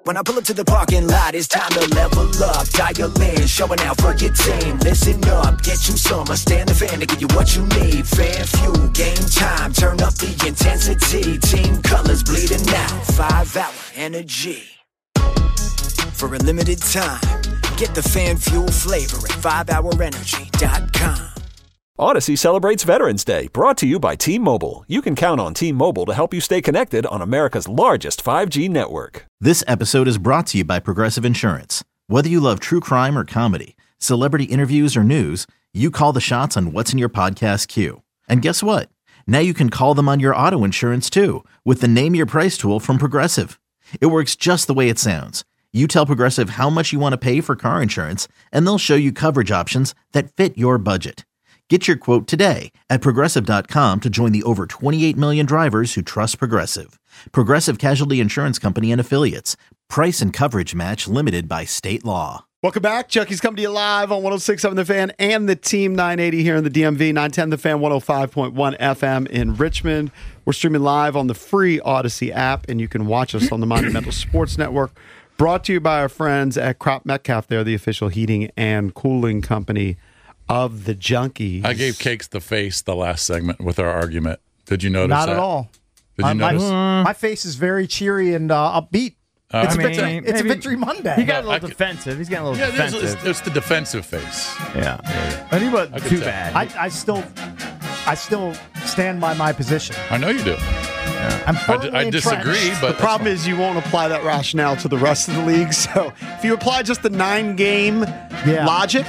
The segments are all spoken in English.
When I pull up to the parking lot, it's time to level up. Dial in, showing out for your team. Listen up, get you some. Stand the fan to give you what you need. Fan fuel, game time, turn up the intensity. Team colors bleeding out, 5-hour energy. For a limited time, get the fan fuel flavor at 5hourenergy.com. Odyssey celebrates Veterans Day, brought to you by T-Mobile. You can count on T-Mobile to help you stay connected on America's largest 5G network. This episode is brought to you by Progressive Insurance. Whether you love true crime or comedy, celebrity interviews or news, you call the shots on what's in your podcast queue. And guess what? Now you can call them on your auto insurance too, with the Name Your Price tool from Progressive. It works just the way it sounds. You tell Progressive how much you want to pay for car insurance, and they'll show you coverage options that fit your budget. Get your quote today at Progressive.com to join the over 28 million drivers who trust Progressive. Progressive Casualty Insurance Company and Affiliates. Price and coverage match limited by state law. Welcome back. Chucky's coming to you live on 106.7 The Fan and the Team 980 here in the DMV, 910 The Fan, 105.1 FM in Richmond. We're streaming live on the free Odyssey app, and you can watch us on the Monumental Sports Network. Brought to you by our friends at Crop Metcalf. They're the official heating and cooling company of the Junkies. I gave Cakes the face the last segment with our argument. Did you notice Not that? at all. Did you notice? My face is very cheery and upbeat. It's a victory Monday. He got a little defensive. He's getting a little defensive. It's the defensive face. Yeah. But he wasn't too tell. bad. I still stand by my position. I know you do. I'm firmly I disagree, entrenched. but The problem is you won't apply that rationale to the rest of the league. So if you apply just the 9-game logic,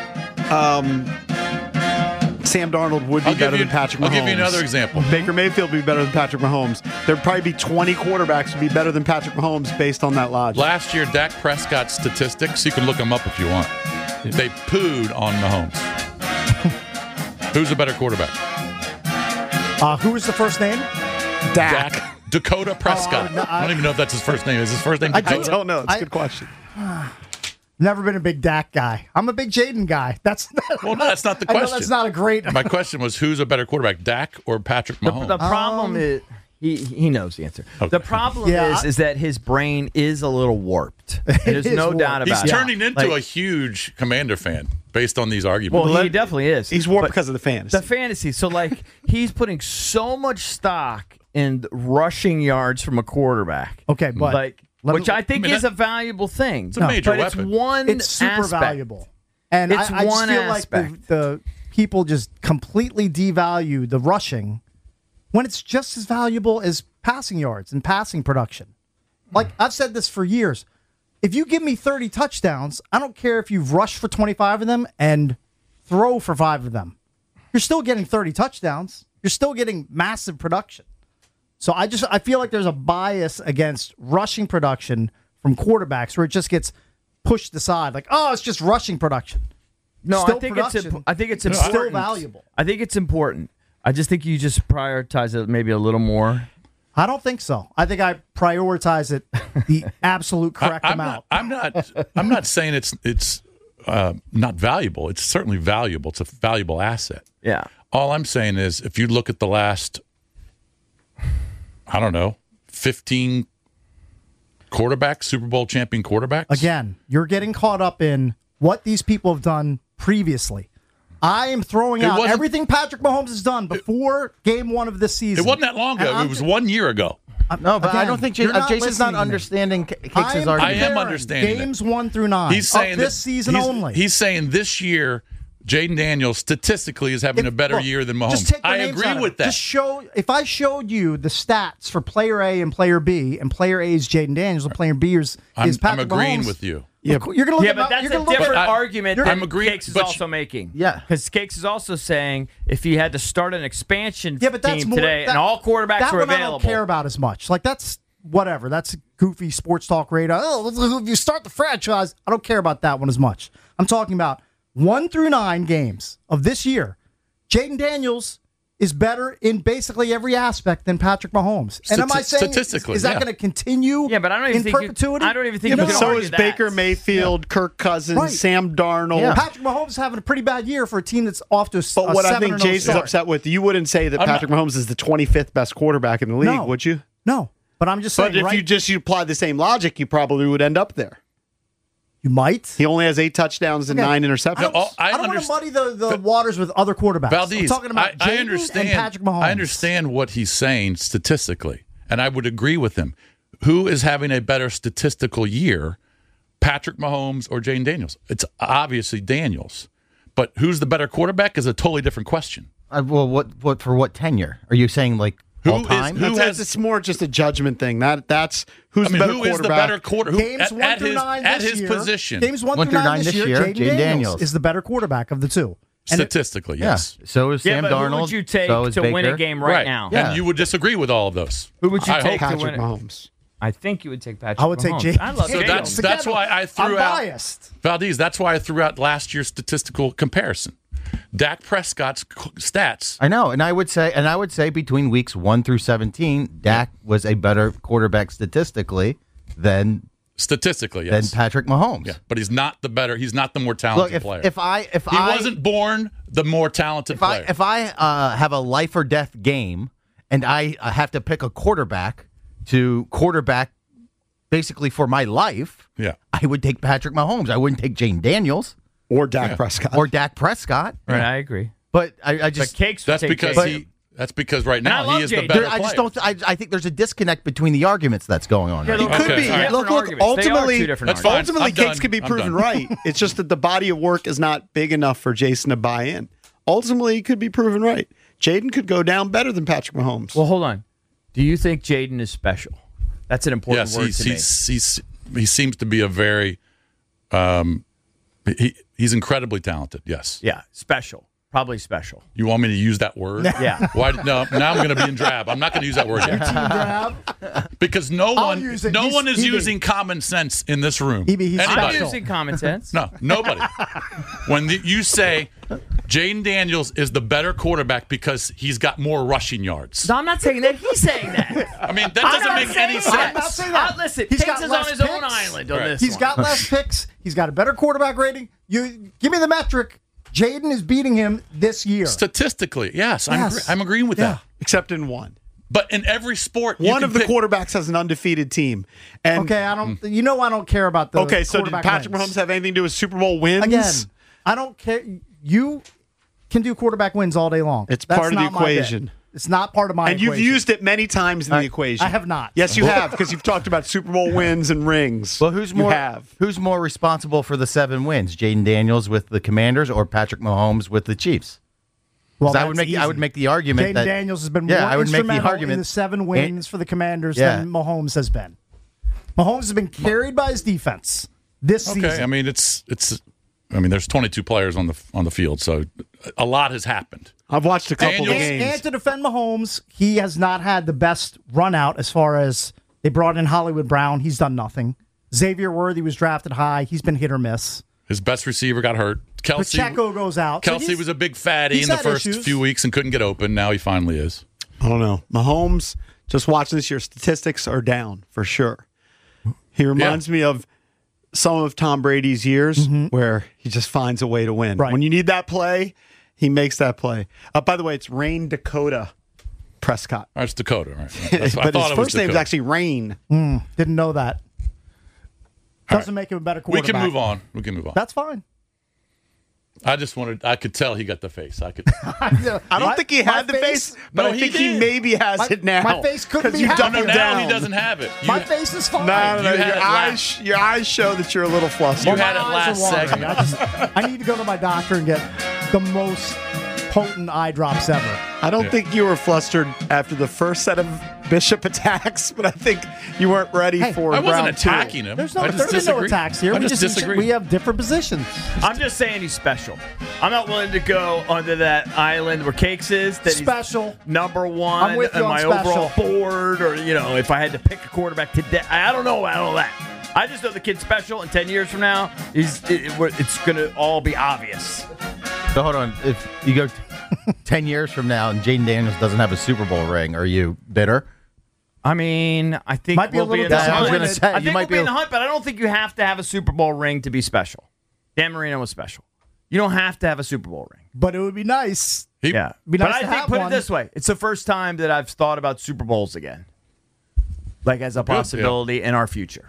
Sam Darnold would be better than Patrick Mahomes. I'll give you another example. Baker Mayfield would be better than Patrick Mahomes. There'd probably be 20 quarterbacks would be better than Patrick Mahomes based on that logic. Last year, Dak Prescott's statistics, you can look them up if you want. They pooed on Mahomes. Who's a better quarterback? Who was the first name? Dak. Dakota Prescott. I don't even know if that's his first name. Is his first name I Dakota? don't know. It's a good question. Never been a big Dak guy. I'm a big Jaden guy. That's not the question. I know that's not a great. My question was, who's a better quarterback, Dak or Patrick Mahomes? The problem is he knows the answer. Okay. The problem is that his brain is a little warped. There's no warped. doubt about it. He's turning into a huge Commander fan based on these arguments. Well, he definitely is. He's warped because of the fantasy. The fantasy. So, he's putting so much stock in rushing yards from a quarterback. Okay, but which I think is a valuable thing. It's a major but weapon. It's one It's super aspect. valuable, and It's I just one feel aspect. like the people just completely devalue the rushing when it's just as valuable as passing yards and passing production. Like I've said this for years. If you give me 30 touchdowns, I don't care if you've rushed for 25 of them and throw for 5 of them. You're still getting 30 touchdowns. You're still getting massive production. So I feel like there's a bias against rushing production from quarterbacks where it just gets pushed aside. Like, oh, it's just rushing production. No, Still I think production. it's It's important. still valuable. I think it's important. I just think you just prioritize it maybe a little more. I don't think so. I think I prioritize it the absolute correct amount. I'm not saying it's not valuable. It's certainly valuable. It's a valuable asset. Yeah. All I'm saying is if you look at the last, 15 quarterbacks, Super Bowl champion quarterbacks. Again, you're getting caught up in what these people have done previously. I am throwing out everything Patrick Mahomes has done before game 1 of this season. It wasn't that long ago. It was 1 year ago. No, but Again, I don't think you're not Jason's not listening to me. understanding Cakes' I argument. I am understanding games 1 through 9. He's saying of this that season only. He's saying this year, Jaden Daniels statistically is having a better year than Mahomes. Just take the I names agree out of with it. that. Just if I showed you the stats for player A and player B, and player A is Jaden Daniels and player B is I'm Patrick agreeing Mahomes, with you. You're going to look at but that's you're a gonna look different at, argument that I'm agreeing, Cakes is but also making. Yeah. Because Cakes is also saying if he had to start an expansion but that's team more, today and all quarterbacks that were one available. I don't care about as much. Like that's whatever. That's goofy sports talk radio. Oh, if you start the franchise, I don't care about that one as much. I'm talking about 1 through 9 games of this year. Jaden Daniels is better in basically every aspect than Patrick Mahomes. And am I saying statistically, is that going to continue? Yeah, but I don't even in think perpetuity. I don't even think Yeah, you but can so argue is that. Baker Mayfield, Kirk Cousins, Right. Sam Darnold. Yeah. Patrick Mahomes is having a pretty bad year for a team that's off to a But what I 7-0 think Jason's start. upset with, you wouldn't say that Patrick Mahomes is the 25th best quarterback in the league, No. would you? No. But I'm just saying, But if you apply the same logic, you probably would end up there. you might. He only has 8 touchdowns and 9 interceptions. I don't want to muddy the waters with other quarterbacks. Valdez, I'm talking about I Jaden understand. and Patrick Mahomes. I understand what he's saying statistically, and I would agree with him. Who is having a better statistical year, Patrick Mahomes or Jaden Daniels? It's obviously Daniels. But who's the better quarterback is a totally different question. Well, what for what tenure? Are you saying like all time? It's more just a judgment thing. That's who's the better who quarterback. is the better quarterback? Games 1 through 9 at this his year, position. Games 1 through 9 this year, Jaden Daniels is the better quarterback of the two. Statistically, yes. Yeah. So is Sam but Darnold. who would you take so is to win Baker. a game right now? Yeah. And you would disagree with all of those. Who would you I take hope to win Patrick it? Mahomes. I think you would take Patrick I would take Mahomes. Jaden. I love So Daniels. that's why I threw I'm out biased. Valdez. That's why I threw out last year's statistical comparison. Dak Prescott's stats. I know, and I would say between weeks 1 through 17, Dak was a better quarterback statistically than Yes. Patrick Mahomes. Yeah, but he's not the better. He's not the more talented Look, player. if I he wasn't born the more talented player. if I have a life or death game and I have to pick a quarterback to quarterback basically for my life, yeah, I would take Patrick Mahomes. I wouldn't take Jaden Daniels Or Dak Prescott. or Dak Prescott. Right, I agree. But I just But Cakes would that's take because Jaden. That's because right And I now love he is the Jaden. better I just player. don't. I think there's a disconnect between the arguments that's going on. Yeah, Right those now. Could Okay, be. all right. Look, Different arguments. They are ultimately, two different That's fine. ultimately, I'm cakes done. could be I'm proven done. right. It's just that the body of work is not big enough for Jason to buy in. Ultimately, it could be proven right. Jaden could go down better than Patrick Mahomes. Well, hold on. Do you think Jaden is special? That's an important Yes, word to me. he seems to be a very he's incredibly talented. Yes. Yeah, special. Probably special. You want me to use that word? Yeah. Why? No. Now I'm going to be in drab. I'm not going to use that word yet. Because no one use it. is He's- using common sense in this room. He's Anybody. I'm special. using common sense. No, nobody. When you say Jaden Daniels is the better quarterback because he's got more rushing yards. No, I'm not saying that. He's saying that. I mean, that I'm doesn't not make any saying sense. that. I'm not saying that. Listen, He's Cakes got is on less his own picks. island on Right. this He's one. got less picks. He's got a better quarterback rating. You give me the metric. Jaden is beating him this year. Statistically, yes, Yes. I'm agreeing with Yeah. that. Except in one. But in every sport, you One can of the pick- quarterbacks has an undefeated team. And Okay, I don't. You know, I don't care about the. okay, so did quarterback Patrick wins. Mahomes have anything to do with Super Bowl wins? Again, I don't care. You can do quarterback wins all day long. It's That's part of the not my bit. equation. It's not part of my. And you've equation. used it many times in the equation. I have not. Yes, you have, because you've talked about Super Bowl wins and rings. Well, who's You more have. who's more responsible for the 7 wins? Jaden Daniels with the Commanders or Patrick Mahomes with the Chiefs? Well, 'Cause I would that's make easy. the argument Jaden that Daniels has been yeah, more I would make the instrumental argument in the 7 wins for the Commanders Yeah. than Mahomes has been. Mahomes has been carried by his defense this Okay, season. I mean there's 22 players on the field, so a lot has happened. I've watched a couple of Daniels- games. And to defend Mahomes, he has not had the best run out as far as they brought in Hollywood Brown. He's done nothing. Xavier Worthy was drafted high. He's been hit or miss. His best receiver got hurt. Kelsey Pacheco goes out. So Kelsey he's- was a big fatty he's in the had first issues. few weeks and couldn't get open. Now he finally is. I don't know. Mahomes, just watching this year, statistics are down for sure. He reminds me of some of Tom Brady's years where he just finds a way to win. Right. When you need that play, he makes that play. By the way, it's Rain Dakota Prescott. Oh, it's Dakota, right? That's- I But thought his it was first name's Dakota. actually Rain. Didn't know that. Doesn't make him a better We quarterback. can move on. We can move on. That's fine. I could tell he got the face. I could. I don't think he had the face, but No, I he think he did. maybe has it now. my face couldn't 'Cause be you've done happier. it now down. he doesn't have it. My face is fine. No, You had it your eyes show that you're a little flustered. You had it My last eyes are watering. segment. I need to go to my doctor and get the most potent eye drops ever. I don't think you were flustered after the first set of Bishop attacks, but I think you weren't ready Hey, for I wasn't round two. attacking him. There's I no, just there's been no disagree. attacks here. I We just disagree. We have different positions. I'm just saying he's special. I'm not willing to go onto that island where Cakes is. That he's Special. number one I'm with you on on my special. overall board, or if I had to pick a quarterback today, I don't know about all that. I just know the kid's special, and 10 years from now, it's going to all be obvious. So hold on. If you go 10 years from now and Jaden Daniels doesn't have a Super Bowl ring, are you bitter? I mean, I think Might be a we'll be little in the disappointed. hunt. I was gonna say, I you think might we'll be be a- in the hunt, but I don't think you have to have a Super Bowl ring to be special. Dan Marino was special. You don't have to have a Super Bowl ring. But it would be nice. He- Yeah, Be but nice I to think have put one. it this way: it's the first time that I've thought about Super Bowls again. like as a possibility in our future.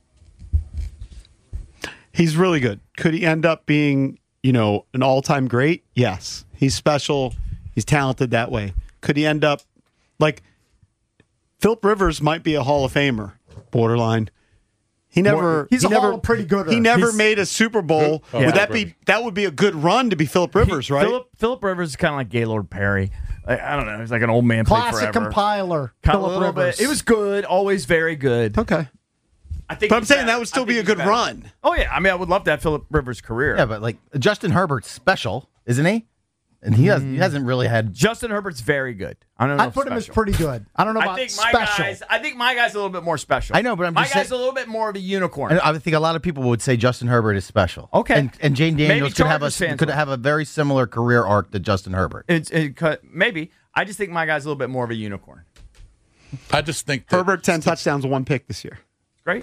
He's really good. Could he end up being, an all-time great? Yes. He's special. He's talented that way. Could he end up like Phillip Rivers might be a Hall of Famer, borderline. He's a pretty good. He never made a Super Bowl. That would be a good run to be Phillip Rivers, right? Phillip Rivers is kind of like Gaylord Perry. I don't know. He's like an old man. Classic compiler. Phillip Rivers. It was good. Always very good. Okay. But I'm saying that would still be a good run. Oh yeah. I mean, I would love to have Phillip Rivers' career. Yeah, but like Justin Herbert's special, isn't he? And he hasn't really had. Justin Herbert's very good. I don't know. I'd put him as pretty good. I don't know about special. I think my guy's a little bit more special. I know, but my guy's a little bit more of a unicorn. I think a lot of people would say Justin Herbert is special. Okay, and Jane Daniels could have a very similar career arc to Justin Herbert. Maybe. I just think my guy's a little bit more of a unicorn. I just think Herbert 10 touchdowns, 1 pick this year. Great.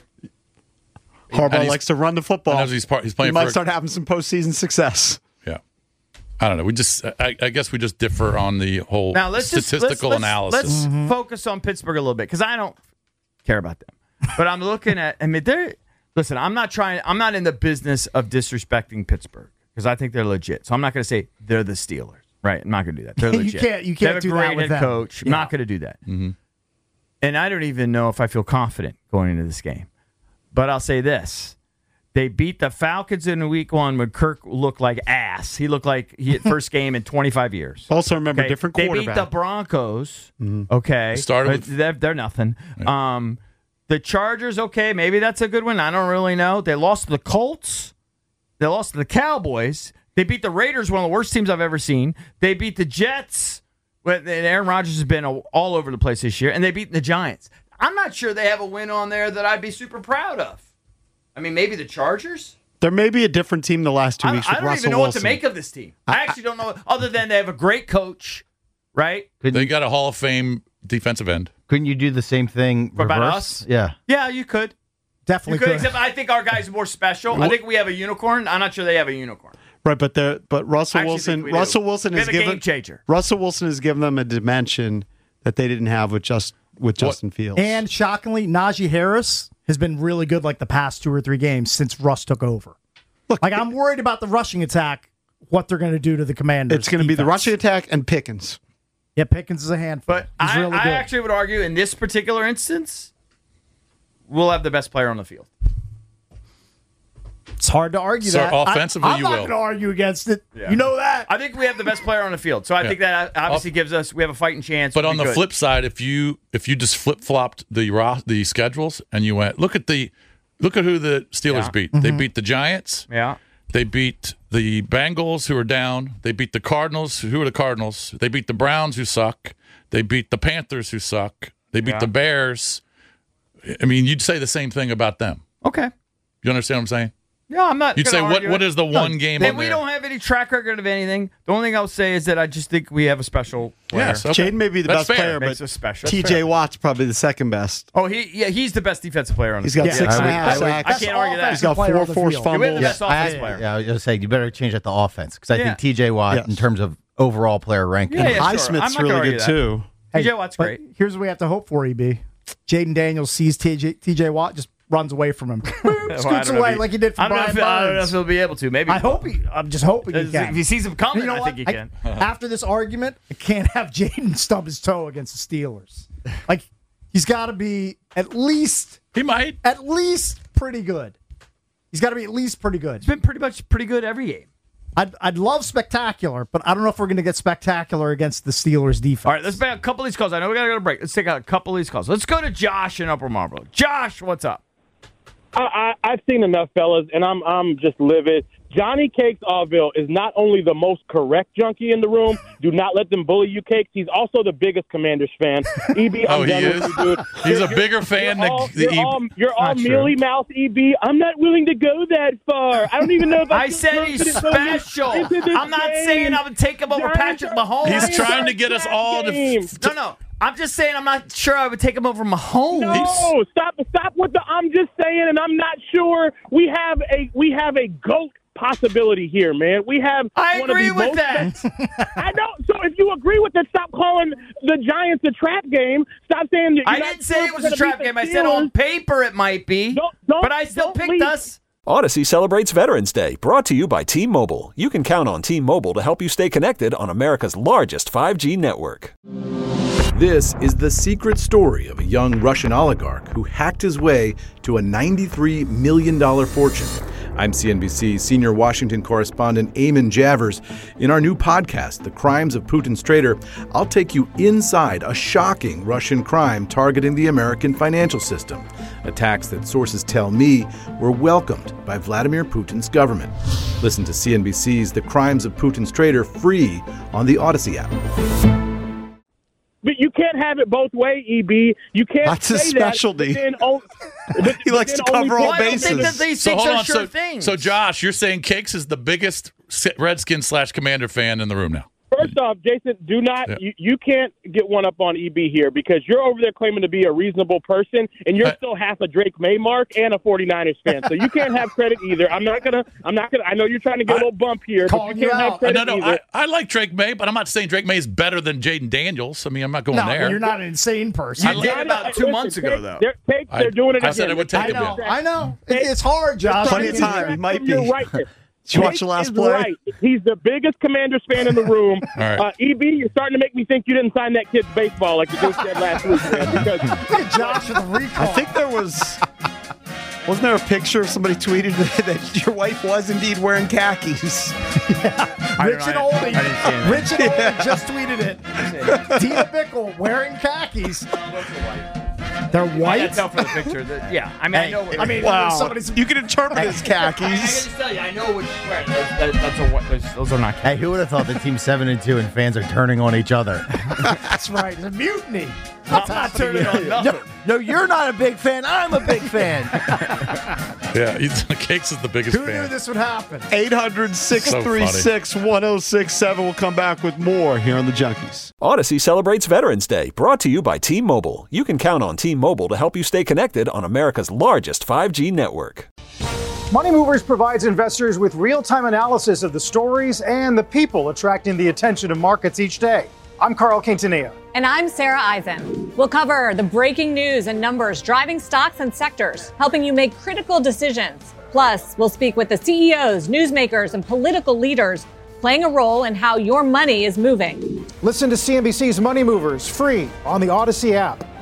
Harbaugh likes to run the football. He's playing. He might start having some postseason success. Yeah, I don't know. I guess we just differ on the whole statistical analysis. Let's focus on Pittsburgh a little bit because I don't care about them. But I'm looking at. I mean, listen. I'm not in the business of disrespecting Pittsburgh because I think they're legit. So I'm not going to say they're the Steelers. Right? I'm not going to do that. They're legit. You can't do that with them. They have a great head coach. I'm not going to do that. Mm-hmm. And I don't even know if I feel confident going into this game. But I'll say this. They beat the Falcons in week 1 when Kirk looked like ass. He looked like he had first game in 25 years. Also remember, different quarterback. They beat the Broncos. Okay. They're nothing. Right. The Chargers, okay, maybe that's a good one. I don't really know. They lost to the Colts. They lost to the Cowboys. They beat the Raiders, one of the worst teams I've ever seen. They beat the Jets. Aaron Rodgers has been all over the place this year. And they beat the Giants. I'm not sure they have a win on there that I'd be super proud of. I mean, maybe the Chargers? There may be a different team the last 2 weeks with Russell Wilson. I don't even know what to make of this team. I actually don't know, other than they have a great coach, right? They got a Hall of Fame defensive end. Couldn't you do the same thing about reverse? Us? Yeah. Yeah, you could. Definitely could. Except I think our guy's more special. I think we have a unicorn. I'm not sure they have a unicorn. Right, but Russell Wilson has given game changer. Russell Wilson has given them a dimension that they didn't have with Justin Fields. And shockingly, Najee Harris has been really good like the past 2 or 3 games since Russ took over. Look, I'm worried about the rushing attack, what they're going to do to the Commanders. It's going to be the rushing attack and Pickens. Yeah, Pickens is a handful. But I actually would argue in this particular instance, we'll have the best player on the field. It's hard to argue that. Offensively, I'm not going to argue against it. Yeah. You know that. I think we have the best player on the field. So I think that obviously gives us, we have a fighting chance. But on the flip side, if you just flip-flopped the schedules and you went, look at who the Steelers beat. Mm-hmm. They beat the Giants. Yeah. They beat the Bengals, who are down. They beat the Cardinals, who are the Cardinals. They beat the Browns, who suck. They beat the Panthers, who suck. They beat the Bears. I mean, you'd say the same thing about them. Okay. You understand what I'm saying? Yeah, I'm not. You'd say what is the one game? And we don't have any track record of anything. The only thing I'll say is that I just think we have a special player. Yes, okay. Jaden may be the best player, but TJ Watt's probably the second best. Oh, he's the best defensive player on the team. He's got 6.5 sacks. I can't argue that. He's got 4 forced fumbles. We're the best offensive player. Yeah, I was going to say you better change that to offense because I think TJ Watt in terms of overall player ranking. And Highsmith's really good too. TJ Watt's great. Here's what we have to hope for, EB. Jaden Daniels sees TJ Watt, just runs away from him. Scoots away like he did from Brian Burns. I don't know if he'll be able to. Maybe. I'm just hoping he can. If he sees him coming, I think he can. After this argument, I can't have Jaden stub his toe against the Steelers. Like, he's got to be at least... He might. At least pretty good. He's got to be at least pretty good. He's been pretty good every game. I'd love spectacular, but I don't know if we're going to get spectacular against the Steelers defense. All right, let's make a couple of these calls. I know we got to go to break. Let's take out a couple of these calls. Let's go to Josh in Upper Marlboro. Josh, what's up? I've seen enough, fellas, and I'm just livid. Johnny Cakes Allville is not only the most correct junkie in the room. Do not let them bully you, Cakes. He's also the biggest Commanders fan. EB, I'm done with you, dude. He's a bigger fan than you're all mealy mouth, EB. I'm not willing to go that far. I don't even know if I said he's special. I'm not saying I would take him over Patrick Mahomes. He's trying to get us all to No. I'm just saying I'm not sure I would take him over Mahomes. No, stop with the I'm just saying and I'm not sure. We have a GOAT possibility here, man. We have. I one of agree the with most that. I know. So if you agree with it, stop calling the Giants a trap game. Stop saying that. I didn't say it was a trap game. I said on paper it might be, but I still picked us. Odyssey celebrates Veterans Day, brought to you by T-Mobile. You can count on T-Mobile to help you stay connected on America's largest 5G network. This is the secret story of a young Russian oligarch who hacked his way to a $93 million fortune. I'm CNBC senior Washington correspondent Eamon Javers. In our new podcast, The Crimes of Putin's Traitor, I'll take you inside a shocking Russian crime targeting the American financial system. Attacks that sources tell me were welcomed by Vladimir Putin's government. Listen to CNBC's The Crimes of Putin's Traitor free on the Odyssey app. But you can't have it both ways, EB. You can't. That's his specialty. He likes to cover all bases. I don't think that these things are sure things. So, Josh, you're saying Cakes is the biggest Redskins/Commander fan in the room now. First off, Jason, do not. Yeah. You can't get one up on EB here because you're over there claiming to be a reasonable person, and you're still half a Drake May mark and a 49ers fan. So you can't have credit either. I'm not gonna. I know you're trying to get a little bump here, but you can't have credit either. I like Drake May, but I'm not saying Drake May is better than Jaden Daniels. I mean, I'm not going there. You're not an insane person. You did about 2 months ago, though. They're doing it again. I said it would take him. I know. It's hard, Josh. Plenty of time. He might be. You're right. Did you watch the last play? Right. He's the biggest Commanders fan in the room. All right. EB, you're starting to make me think you didn't sign that kid's baseball like you just said last week, man. Because Josh with a recall. I think there wasn't there a picture of somebody tweeted that your wife was indeed wearing khakis? Rich and Oldie just tweeted it. Tina Bickle wearing khakis. They're white? I can't tell from the picture. Yeah, I mean, I know. Wow. You can interpret it as khakis. I can just tell you, I know which. Those are not khakis. Hey, who would have thought the team's 7-2 and fans are turning on each other? That's right. It's a mutiny. I'm not turning on nothing. No, you're not a big fan. I'm a big fan. Yeah, Cakes is the biggest fan. Who knew this would happen? 800-636-1067. We'll come back with more here on The Junkies. Odyssey celebrates Veterans Day, brought to you by T-Mobile. You can count on T-Mobile to help you stay connected on America's largest 5G network. Money Movers provides investors with real-time analysis of the stories and the people attracting the attention of markets each day. I'm Carl Quintanilla. And I'm Sarah Eisen. We'll cover the breaking news and numbers driving stocks and sectors, helping you make critical decisions. Plus, we'll speak with the CEOs, newsmakers, and political leaders playing a role in how your money is moving. Listen to CNBC's Money Movers free on the Odyssey app.